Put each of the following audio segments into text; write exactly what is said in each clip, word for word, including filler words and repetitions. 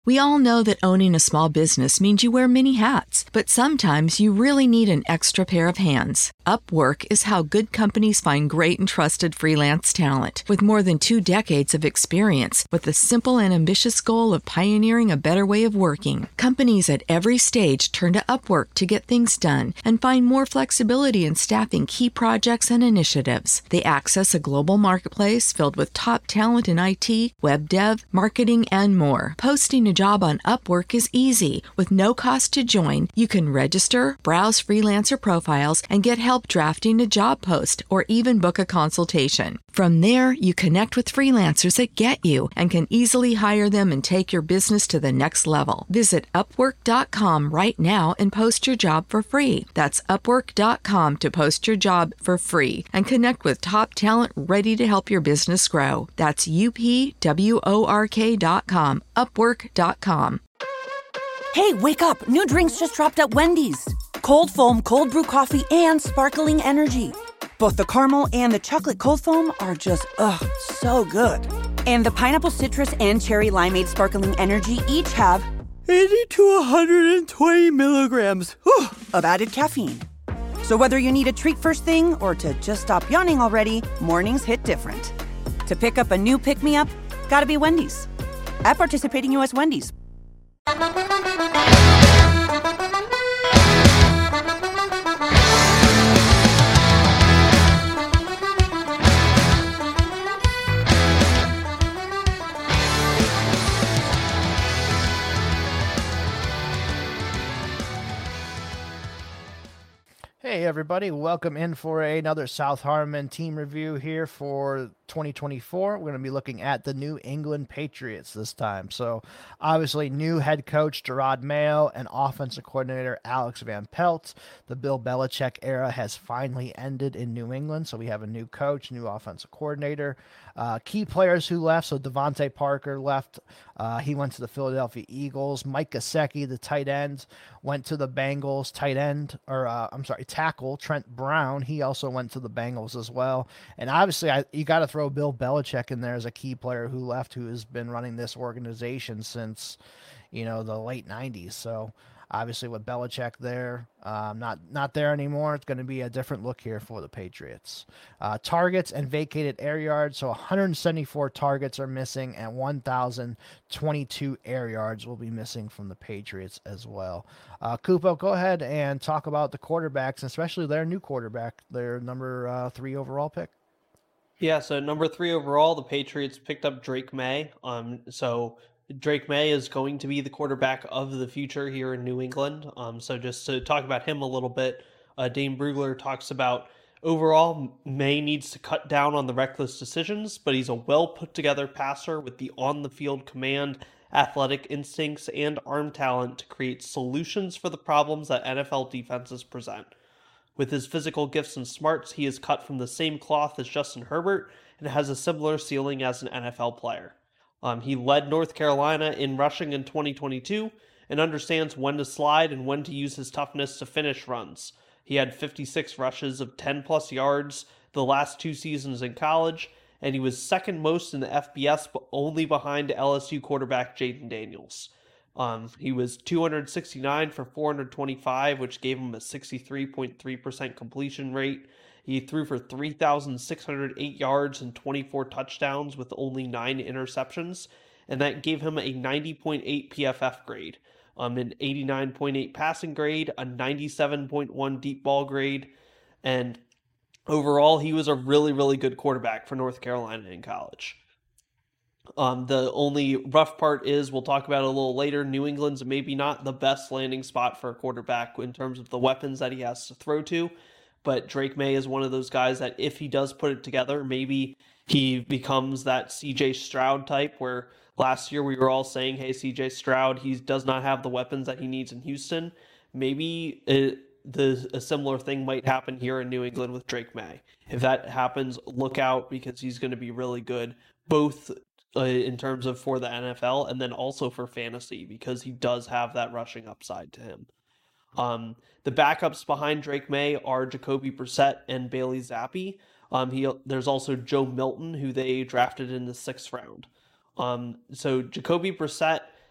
We all know that owning a small business means you wear many hats, but sometimes you really need an extra pair of hands. Upwork is how good companies find great and trusted freelance talent. With more than two decades of experience, with the simple and ambitious goal of pioneering a better way of working, companies at every stage turn to Upwork to get things done and find more flexibility in staffing key projects and initiatives. They access a global marketplace filled with top talent in I T, web dev, marketing, and more. Posting a job on Upwork is easy. With no cost to join, you can register, browse freelancer profiles, and get help drafting a job post or even book a consultation. From there, you connect with freelancers that get you and can easily hire them and take your business to the next level. Visit upwork dot com right now and post your job for free. That's upwork dot com to post your job for free and connect with top talent ready to help your business grow. That's U P W O R K dot com, upwork dot com. Hey, wake up! New drinks just dropped at Wendy's. Cold foam, cold brew coffee, and sparkling energy. Both the caramel and the chocolate cold foam are just, ugh, so good. And the pineapple citrus and cherry limeade sparkling energy each have eighty to one hundred twenty milligrams whew, of added caffeine. So whether you need a treat first thing or to just stop yawning already, mornings hit different. To pick up a new pick-me-up, gotta be Wendy's. At participating U S Wendy's. Hey everybody, welcome in for another South Harmon team review here for twenty twenty-four. We're going to be looking at the New England Patriots this time. So obviously new head coach Jerod Mayo and offensive coordinator Alex Van Pelt. The Bill Belichick era has finally ended in New England. So we have a new coach, new offensive coordinator. Uh, key players who left, so Devontae Parker left. Uh, he went to the Philadelphia Eagles. Mike Gesicki, the tight end, went to the Bengals. Tight end, or uh, I'm sorry, tackle Trent Brown. He also went to the Bengals as well. And obviously, I, you got to throw Bill Belichick in there as a key player who left, who has been running this organization since, you know, the late nineties. So obviously, with Belichick there, um, not not there anymore, it's going to be a different look here for the Patriots. Uh, targets and vacated air yards. So one hundred seventy-four targets are missing, and one thousand twenty-two air yards will be missing from the Patriots as well. Uh, Kupo, go ahead and talk about the quarterbacks, especially their new quarterback, their number uh, three overall pick. Yeah, so number three overall, the Patriots picked up Drake May. Um, so Drake May is going to be the quarterback of the future here in New England. Um, so just to talk about him a little bit, uh, Dane Brugler talks about overall May needs to cut down on the reckless decisions, but he's a well put together passer with the on the field command, athletic instincts, and arm talent to create solutions for the problems that N F L defenses present. With his physical gifts and smarts, he is cut from the same cloth as Justin Herbert and has a similar ceiling as an N F L player. Um, he led North Carolina in rushing in twenty twenty-two and understands when to slide and when to use his toughness to finish runs. He had fifty-six rushes of ten plus yards the last two seasons in college, and he was second most in the F B S, but only behind L S U quarterback Jaden Daniels. Um, he was two hundred sixty-nine for four hundred twenty-five, which gave him a sixty-three point three percent completion rate. He threw for three thousand six hundred eight yards and twenty-four touchdowns with only nine interceptions, and that gave him a ninety point eight P F F grade, um, an eighty-nine point eight passing grade, a ninety-seven point one deep ball grade, and overall he was a really, really good quarterback for North Carolina in college. Um, the only rough part is, we'll talk about it a little later, New England's maybe not the best landing spot for a quarterback in terms of the weapons that he has to throw to, but Drake May is one of those guys that if he does put it together, maybe he becomes that C J Stroud type, where last year we were all saying, hey, C J Stroud, he does not have the weapons that he needs in Houston. Maybe it, the, a similar thing might happen here in New England with Drake May. If that happens, look out, because he's going to be really good, both Uh, in terms of for the N F L and then also for fantasy, because he does have that rushing upside to him. Um, the backups behind Drake May are Jacoby Brissett and Bailey Zappi. Um, he there's also Joe Milton, who they drafted in the sixth round. Um, so Jacoby Brissett,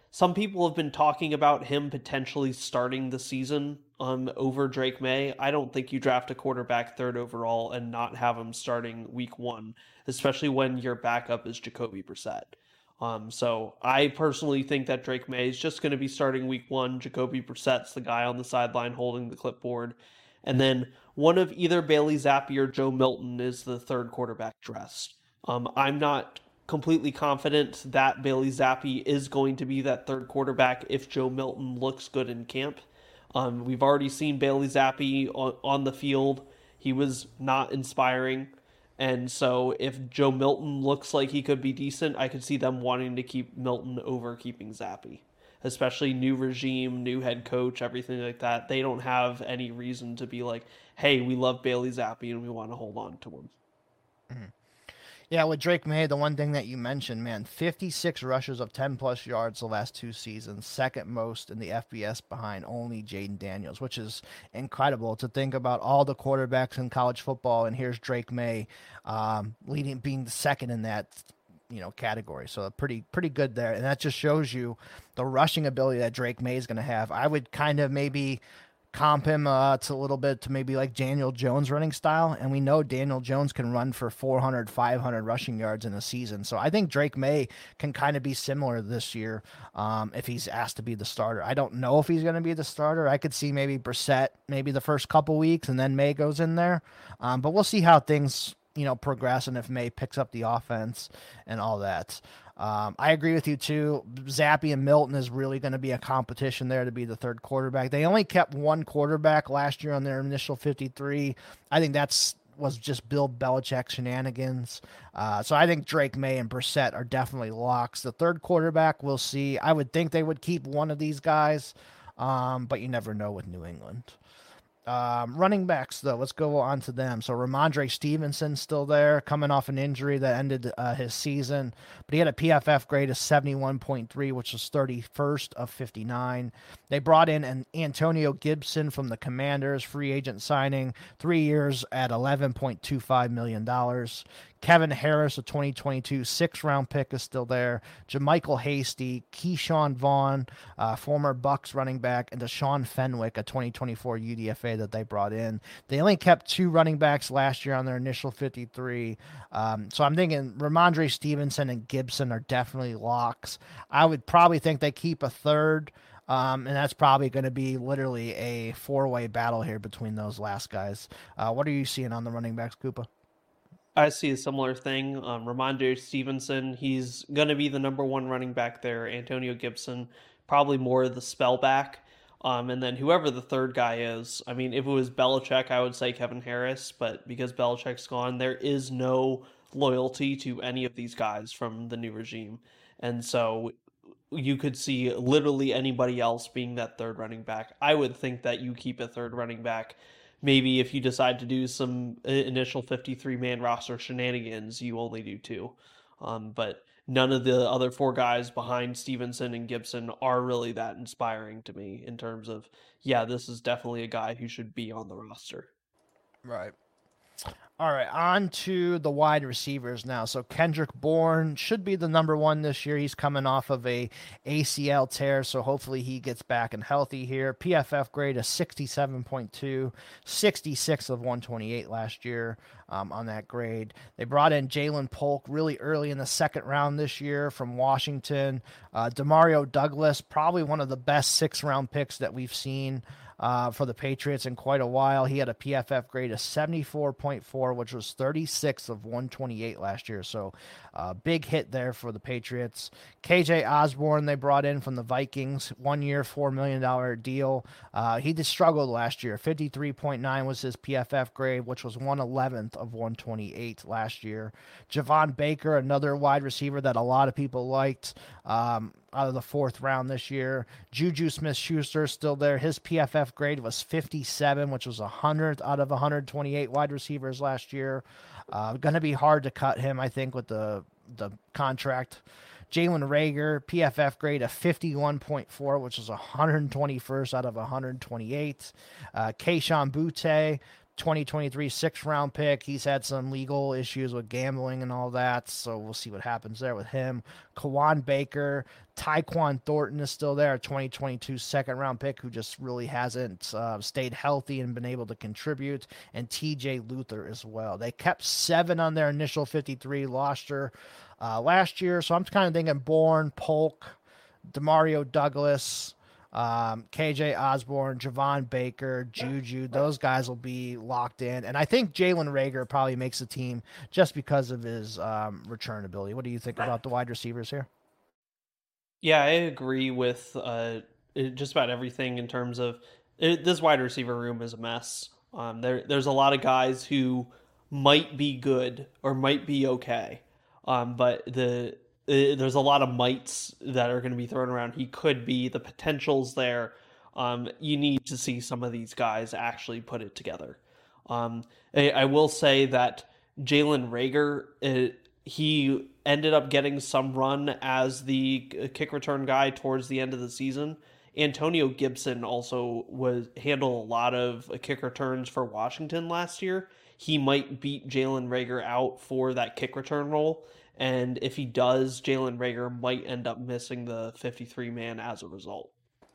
some people have been talking about him potentially starting the season um, over Drake May. I don't think you draft a quarterback third overall and not have him starting week one, especially when your backup is Jacoby Brissett. Um, so I personally think that Drake May is just going to be starting week one. Jacoby Brissett's the guy on the sideline holding the clipboard. And then one of either Bailey Zappi or Joe Milton is the third quarterback dressed. Um, I'm not completely confident that Bailey Zappi is going to be that third quarterback if Joe Milton looks good in camp. Um, we've already seen Bailey Zappi on, on the field. He was not inspiring. And so if Joe Milton looks like he could be decent, I could see them wanting to keep Milton over keeping Zappi. Especially new regime, new head coach, everything like that. They don't have any reason to be like, hey, we love Bailey Zappi and we want to hold on to him. Mm-hmm. Yeah, with Drake May, the one thing that you mentioned, man, fifty-six rushes of ten-plus yards the last two seasons, second most in the F B S behind only Jaden Daniels, which is incredible to think about all the quarterbacks in college football, and here's Drake May um, leading, being the second in that you know category. So pretty pretty good there, and that just shows you the rushing ability that Drake May is going to have. I would kind of maybe comp him uh, to a little bit to maybe like Daniel Jones running style. And we know Daniel Jones can run for four hundred, five hundred rushing yards in a season. So I think Drake May can kind of be similar this year um, if he's asked to be the starter. I don't know if he's going to be the starter. I could see maybe Brissett maybe the first couple weeks and then May goes in there. Um, but we'll see how things, you know, progress and if May picks up the offense and all that. Um, I agree with you too. Zappi and Milton is really going to be a competition there to be the third quarterback. They only kept one quarterback last year on their initial fifty-three. I think that's was just Bill Belichick shenanigans. Uh, so I think Drake May and Brissett are definitely locks. The third quarterback, we'll see. I would think they would keep one of these guys, um, but you never know with New England. Um, running backs, though, let's go on to them. So Ramondre Stevenson still there, coming off an injury that ended uh, his season, but he had a P F F grade of seventy-one point three, which was thirty-first of fifty-nine. They brought in an Antonio Gibson from the Commanders, free agent signing, three years at eleven point two five million dollars. Kevin Harris, a twenty twenty-two sixth-round pick, is still there. JaMycal Hasty, Keyshawn Vaughn, uh, former Bucks running back, and Deshaun Fenwick, a twenty twenty-four U D F A that they brought in. They only kept two running backs last year on their initial fifty-three. Um, so I'm thinking Ramondre Stevenson and Gibson are definitely locks. I would probably think they keep a third. Um, and that's probably going to be literally a four-way battle here between those last guys. Uh, what are you seeing on the running backs, Koopa? I see a similar thing. Um, Ramondre Stevenson, he's going to be the number one running back there. Antonio Gibson, probably more the spell back. Um, and then whoever the third guy is, I mean, if it was Belichick, I would say Kevin Harris. But because Belichick's gone, there is no loyalty to any of these guys from the new regime. And so you could see literally anybody else being that third running back. I would think that you keep a third running back. Maybe if you decide to do some initial fifty-three man roster shenanigans, you only do two. Um, but none of the other four guys behind Stevenson and Gibson are really that inspiring to me in terms of, yeah, this is definitely a guy who should be on the roster. Right. All right, on to the wide receivers now. So Kendrick Bourne should be the number one this year. He's coming off of a A C L tear, so hopefully he gets back and healthy here. P F F grade of sixty-seven point two, sixty-six of one twenty-eight last year um, on that grade. They brought in Jalen Polk really early in the second round this year from Washington. Uh, Demario Douglas, probably one of the best six-round picks that we've seen Uh, for the Patriots in quite a while. He had a P F F grade of seventy-four point four, which was thirty-six of one twenty-eight last year. So uh, big hit there for the Patriots. K J Osborne they brought in from the Vikings, one year, four million dollars deal. Uh, he just struggled last year. fifty-three point nine was his P F F grade, which was one eleventh of one twenty-eight last year. Javon Baker, another wide receiver that a lot of people liked. Um, out of the fourth round this year. Juju Smith-Schuster still there. His P F F grade was fifty-seven, which was one hundredth out of one hundred twenty-eight wide receivers last year. Uh, going to be hard to cut him, I think, with the, the contract. Jalen Reagor, P F F grade of fifty-one point four, which was one hundred twenty-first out of one hundred twenty-eight. Uh, Kayshon Boutte, twenty twenty-three sixth round pick. He's had some legal issues with gambling and all that, so we'll see what happens there with him. Kawan Baker, Tyquan Thornton is still there, twenty twenty-two second round pick who just really hasn't uh, stayed healthy and been able to contribute, and T J Luther as well. They kept seven on their initial fifty-three roster uh, last year, so I'm kind of thinking Bourne, Polk, Demario Douglas, Um, K J Osborne, Javon Baker, Juju, those guys will be locked in. And I think Jalen Reagor probably makes the team just because of his um, return ability. What do you think about the wide receivers here? Yeah, I agree with uh, just about everything in terms of it, this wide receiver room is a mess. Um, there, there's a lot of guys who might be good or might be okay, um, but the uh, there's a lot of mights that are going to be thrown around. He could be, the potential's there. Um, you need to see some of these guys actually put it together. Um, I, I will say that Jalen Reagor, uh, he ended up getting some run as the kick return guy towards the end of the season. Antonio Gibson also was handled a lot of kick returns for Washington last year. He might beat Jalen Reagor out for that kick return role. And if he does, Jalen Reagor might end up missing the fifty-three man as a result.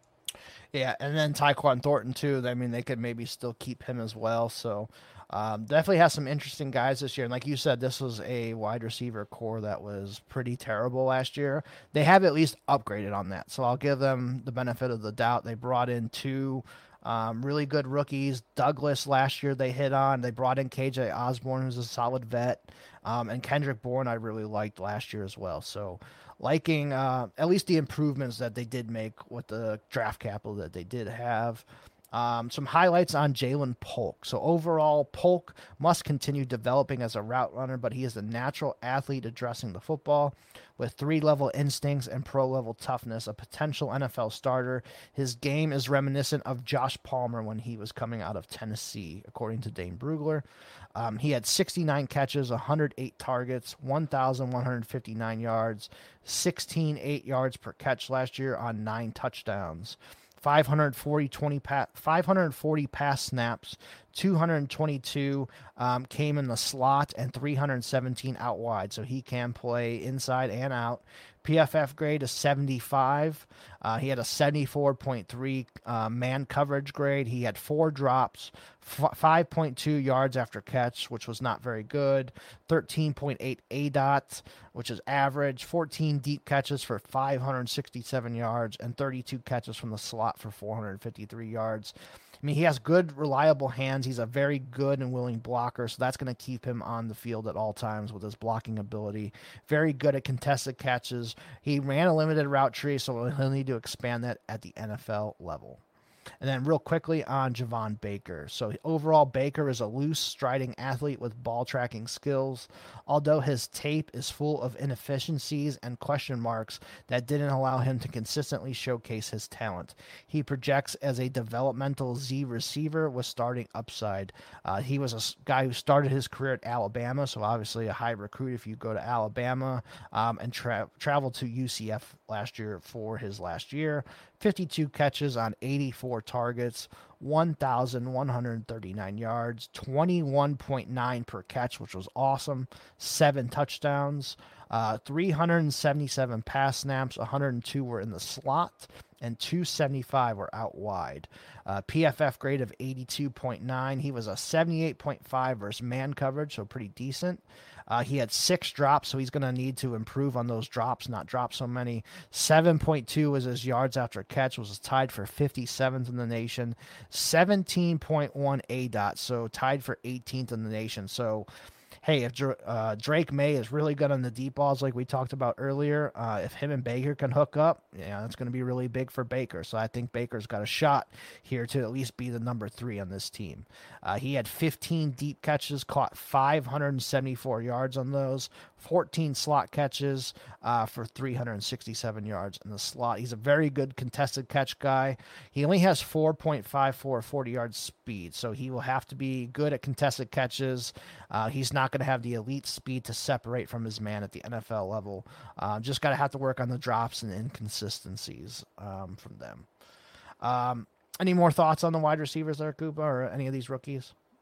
Yeah, and then Tyquan Thornton too. I mean, they could maybe still keep him as well. So um, definitely has some interesting guys this year. And like you said, this was a wide receiver core that was pretty terrible last year. They have at least upgraded on that. So I'll give them the benefit of the doubt. They brought in two um, really good rookies. Douglas last year they hit on. They brought in K J Osborne, who's a solid vet. Um, and Kendrick Bourne I really liked last year as well. So liking uh, at least the improvements that they did make with the draft capital that they did have. Um, some highlights on Jalen Polk. So overall, Polk must continue developing as a route runner, but he is a natural athlete addressing the football with three-level instincts and pro-level toughness, a potential N F L starter. His game is reminiscent of Josh Palmer when he was coming out of Tennessee, according to Dane Brugler. Um, he had sixty-nine catches, one hundred eight targets, one thousand one hundred fifty-nine yards, sixteen eight yards per catch last year on nine touchdowns. five hundred forty, twenty pa- five hundred forty pass snaps, two hundred twenty-two um, came in the slot, and three hundred seventeen out wide. So he can play inside and out. P F F grade is seventy-five. Uh, he had a seventy-four point three uh, man coverage grade. He had four drops, f- five point two yards after catch, which was not very good. thirteen point eight A D O T, which is average. fourteen deep catches for five hundred sixty-seven yards, and thirty-two catches from the slot for four hundred fifty-three yards. I mean, he has good, reliable hands. He's a very good and willing blocker, so that's going to keep him on the field at all times with his blocking ability. Very good at contested catches. He ran a limited route tree, so he'll need to expand that at the N F L level. And then real quickly on Javon Baker. So overall, Baker is a loose, striding athlete with ball tracking skills. Although his tape is full of inefficiencies and question marks that didn't allow him to consistently showcase his talent. He projects as a developmental Z receiver with starting upside. Uh, he was a guy who started his career at Alabama, so obviously a high recruit if you go to Alabama, um, and tra- traveled to U C F last year for his last year. fifty-two catches on eighty-four targets, one thousand one hundred thirty-nine yards, twenty-one point nine per catch, which was awesome, seven touchdowns, uh, three hundred seventy-seven pass snaps, one hundred two were in the slot, and two hundred seventy-five were out wide. Uh, P F F grade of eighty-two point nine. He was a seventy-eight point five versus man coverage, so pretty decent. Uh, he had six drops, so he's going to need to improve on those drops, not drop so many. seven point two was his yards after catch, was tied for fifty-seventh in the nation. seventeen point one A D O T, so tied for eighteenth in the nation. So, hey, if uh, Drake May is really good on the deep balls like we talked about earlier, uh, if him and Baker can hook up, yeah, that's going to be really big for Baker. So I think Baker's got a shot here to at least be the number three on this team. Uh, he had fifteen deep catches, caught five hundred seventy-four yards on those, fourteen slot catches uh, for three hundred sixty-seven yards in the slot. He's a very good contested catch guy. He only has four point five four forty-yard speed, so he will have to be good at contested catches. Uh, he's not going to have the elite speed to separate from his man at the N F L level. Uh, just got to have to work on the drops and inconsistencies um, from them. Um, any more thoughts on the wide receivers there, Koopa, or any of these rookies?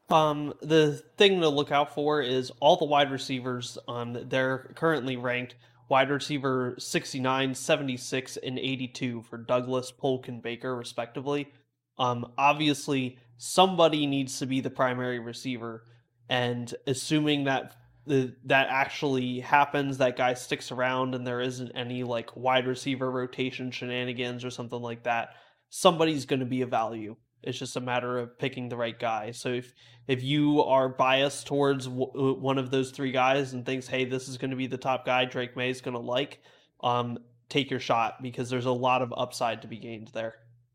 Um, the thing to look out for is all the wide receivers. Um, they're currently ranked wide receiver sixty-nine, seventy-six, and eighty-two for Douglas, Polk, and Baker, respectively. Um, obviously, somebody needs to be the primary receiver, and assuming that the, that actually happens, that guy sticks around, and there isn't any like wide receiver rotation shenanigans or something like that, somebody's going to be a value. It's just a matter of picking the right guy. So if if you are biased towards w- one of those three guys and thinks, hey, this is going to be the top guy Drake May is going to like, um, take your shot, because there's a lot of upside to be gained there.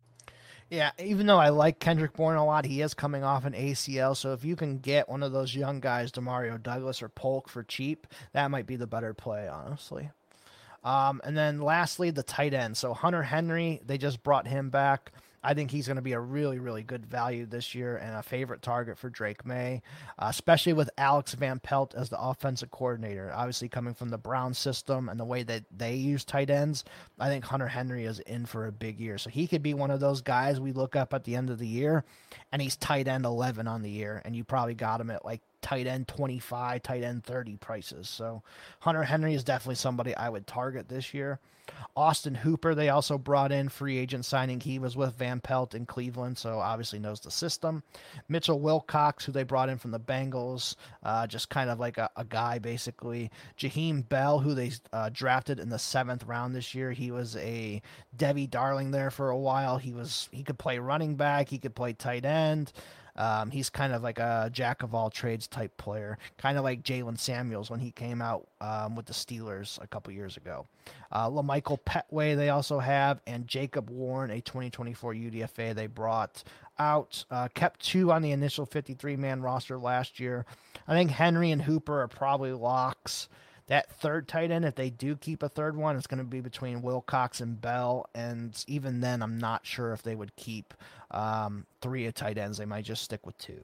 Yeah, even though I like Kendrick Bourne a lot, he is coming off an A C L. So if you can get one of those young guys, Demario Douglas or Polk, for cheap, that might be the better play, honestly. Um, and then lastly, the tight end. So Hunter Henry, they just brought him back. I think he's going to be a really, really good value this year and a favorite target for Drake May, uh, especially with Alex Van Pelt as the offensive coordinator. Obviously, coming from the Brown system and the way that they use tight ends, I think Hunter Henry is in for a big year. So he could be one of those guys we look up at the end of the year, and he's tight end eleven on the year, and you probably got him at like tight end twenty-five, tight end thirty prices. So Hunter Henry is definitely somebody I would target this year. Austin Hooper, they also brought in, free agent signing. He was with Van Pelt in Cleveland, so obviously knows the system. Mitchell Wilcox, who they brought in from the Bengals, uh, just kind of like a, a guy, basically. Jaheim Bell, who they uh, drafted in the seventh round this year. He was a Debbie Darling there for a while. He was he could play running back. He could play tight end. Um, he's kind of like a jack of all trades type player, kind of like Jalen Samuels when he came out um, with the Steelers a couple years ago. Uh, LaMichael Petway they also have, and Jacob Warren, a twenty twenty-four U D F A they brought out. Uh, kept two on the initial fifty-three man roster last year. I think Henry and Hooper are probably locks. That third tight end, if they do keep a third one, it's going to be between Wilcox and Bell. And even then, I'm not sure if they would keep um, three of tight ends. They might just stick with two.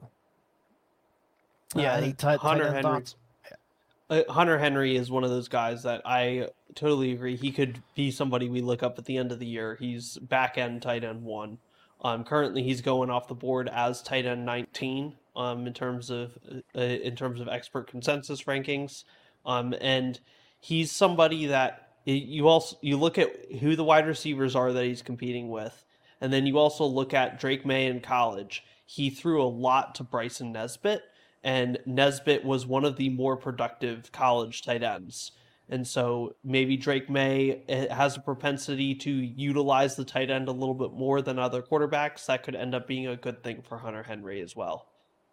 Yeah, uh, any t- Hunter tight end Henry. thoughts? Uh, Hunter Henry is one of those guys that I totally agree. He could be somebody we look up at the end of the year. He's back end tight end one. Um, currently, he's going off the board as tight end nineteen um, in terms of uh, in terms of expert consensus rankings. Um, and he's somebody that you also you look at who the wide receivers are that he's competing with, and then you also look at Drake May in college. He threw a lot to Bryson Nesbitt, and Nesbitt was one of the more productive college tight ends. And so maybe Drake May has a propensity to utilize the tight end a little bit more than other quarterbacks. That could end up being a good thing for Hunter Henry as well.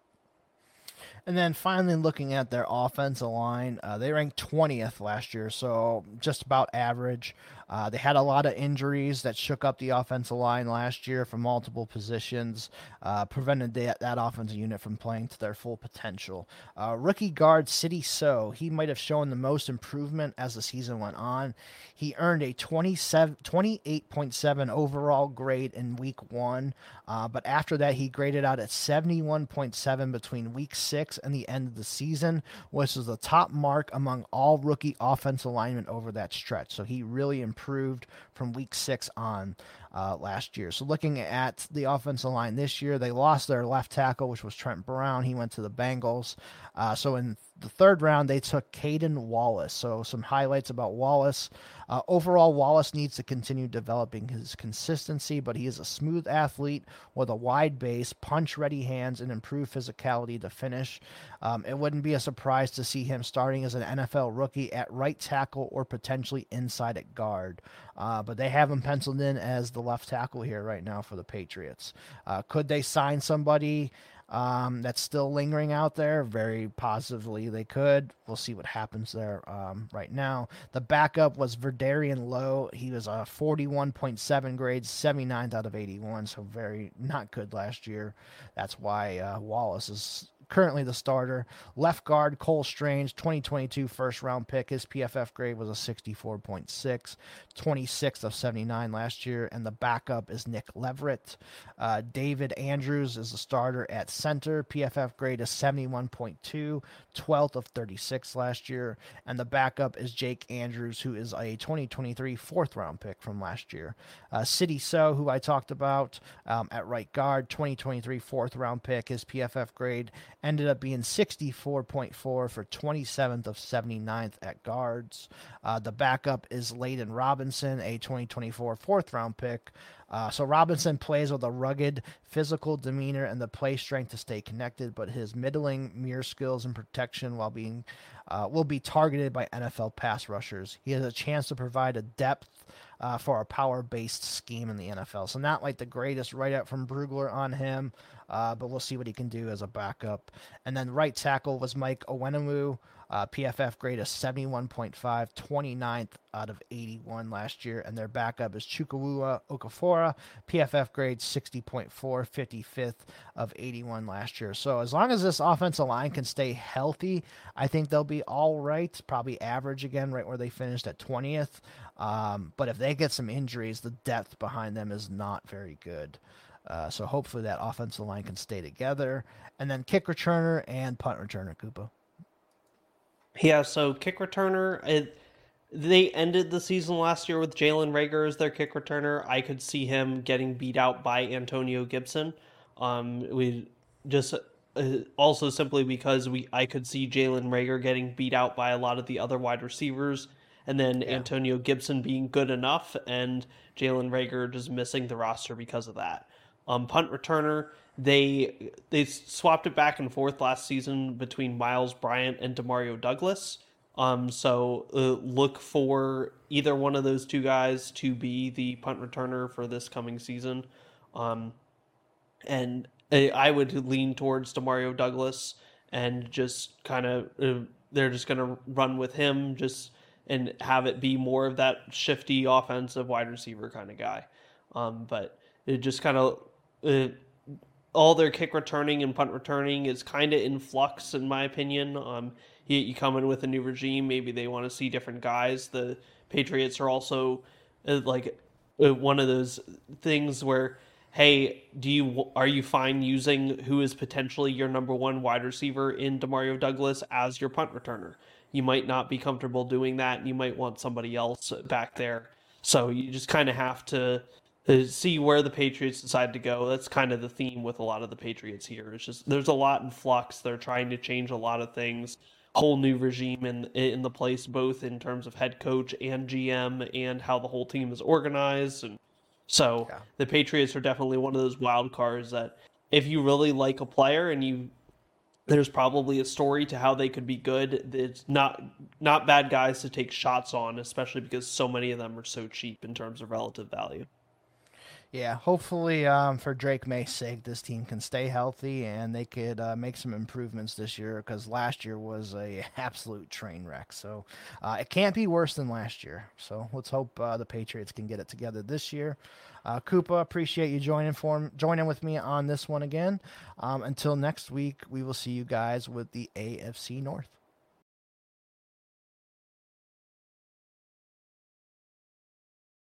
And then finally looking at their offensive line, uh, they ranked twentieth last year, so just about average. Uh, they had a lot of injuries that shook up the offensive line last year from multiple positions, uh, prevented that, that offensive unit from playing to their full potential. Uh, rookie guard Sidy Sow, he might have shown the most improvement as the season went on. He earned a twenty-seven, twenty-eight point seven overall grade in week one, uh, but after that he graded out at seventy-one point seven between week six and the end of the season, which is the top mark among all rookie offensive linemen over that stretch. So he really improved from week six on uh, last year. So looking at the offensive line this year, they lost their left tackle, which was Trent Brown. He went to the Bengals. Uh, so in the third round, they took Caden Wallace. So some highlights about Wallace. Uh, overall, Wallace needs to continue developing his consistency, but he is a smooth athlete with a wide base, punch-ready hands, and improved physicality to finish. Um, it wouldn't be a surprise to see him starting as an N F L rookie at right tackle or potentially inside at guard. Uh, but they have him penciled in as the left tackle here right now for the Patriots. Uh, could they sign somebody um, that's still lingering out there? Very positively they could. We'll see what happens there um, right now. The backup was Verdarian Lowe. He was a forty-one point seven grade, seventy-ninth out of eighty-one, so very not good last year. That's why uh, Wallace is currently the starter. Left guard Cole Strange, twenty twenty-two first round pick. His P F F grade was a sixty-four point six, twenty-sixth of seventy-nine last year. And the backup is Nick Leverett. Uh, David Andrews is the starter at center. P F F grade is seventy-one point two, twelfth of thirty-six last year. And the backup is Jake Andrews, who is a twenty twenty-three fourth round pick from last year. Uh, City So, who I talked about um, at right guard, twenty twenty-three fourth round pick. His P F F grade ended up being sixty-four point four for twenty-seventh of seventy-ninth at guards. Uh, the backup is Layden Robinson, a twenty twenty-four fourth round pick. Uh, so Robinson plays with a rugged physical demeanor and the play strength to stay connected, but his middling mirror skills and protection while being uh, will be targeted by N F L pass rushers. He has a chance to provide a depth uh, for a power-based scheme in the N F L. So not like the greatest write-up from Brugler on him, uh, but we'll see what he can do as a backup. And then right tackle was Mike Onwenu. Uh, P F F grade is seventy-one point five, twenty-ninth out of eighty-one last year. And their backup is Chukwuemeka Okafor. P F F grade sixty point four, fifty-fifth of eighty-one last year. So as long as this offensive line can stay healthy, I think they'll be all right. Probably average again, right where they finished at twentieth. Um, but if they get some injuries, the depth behind them is not very good. Uh, so hopefully that offensive line can stay together. And then kick returner and punt returner, Koopa. Yeah, so kick returner, it, they ended the season last year with Jalen Reagor as their kick returner. I could see him getting beat out by Antonio Gibson. Um, we just uh, also simply because we I could see Jalen Reagor getting beat out by a lot of the other wide receivers, and then yeah. Antonio Gibson being good enough, and Jalen Reagor just missing the roster because of that. Um, punt returner. They they swapped it back and forth last season between Miles Bryant and Demario Douglas. Um, so uh, look for either one of those two guys to be the punt returner for this coming season. Um, and I would lean towards Demario Douglas and just kind of uh, they're just going to run with him just and have it be more of that shifty offensive wide receiver kind of guy. Um, but it just kind of uh, all their kick returning and punt returning is kind of in flux, in my opinion. Um, you, you come in with a new regime, maybe they want to see different guys. The Patriots are also uh, like uh, one of those things where, hey, do you are you fine using who is potentially your number one wide receiver in Demario Douglas as your punt returner? You might not be comfortable doing that, and you might want somebody else back there. So you just kind of have to see where the Patriots decide to go. That's kind of the theme with a lot of the Patriots here. It's just there's a lot in flux. They're trying to change a lot of things. Whole new regime in in the place, both in terms of head coach and G M and how the whole team is organized. And so yeah. the Patriots are definitely one of those wild cards that if you really like a player and you there's probably a story to how they could be good. It's not not bad guys to take shots on, especially because so many of them are so cheap in terms of relative value. Yeah, hopefully um, for Drake May's sake, this team can stay healthy and they could uh, make some improvements this year because last year was a absolute train wreck. So uh, it can't be worse than last year. So let's hope uh, the Patriots can get it together this year. Uh, Koopa, appreciate you joining for joining with me on this one again. Um, until next week, we will see you guys with the A F C North.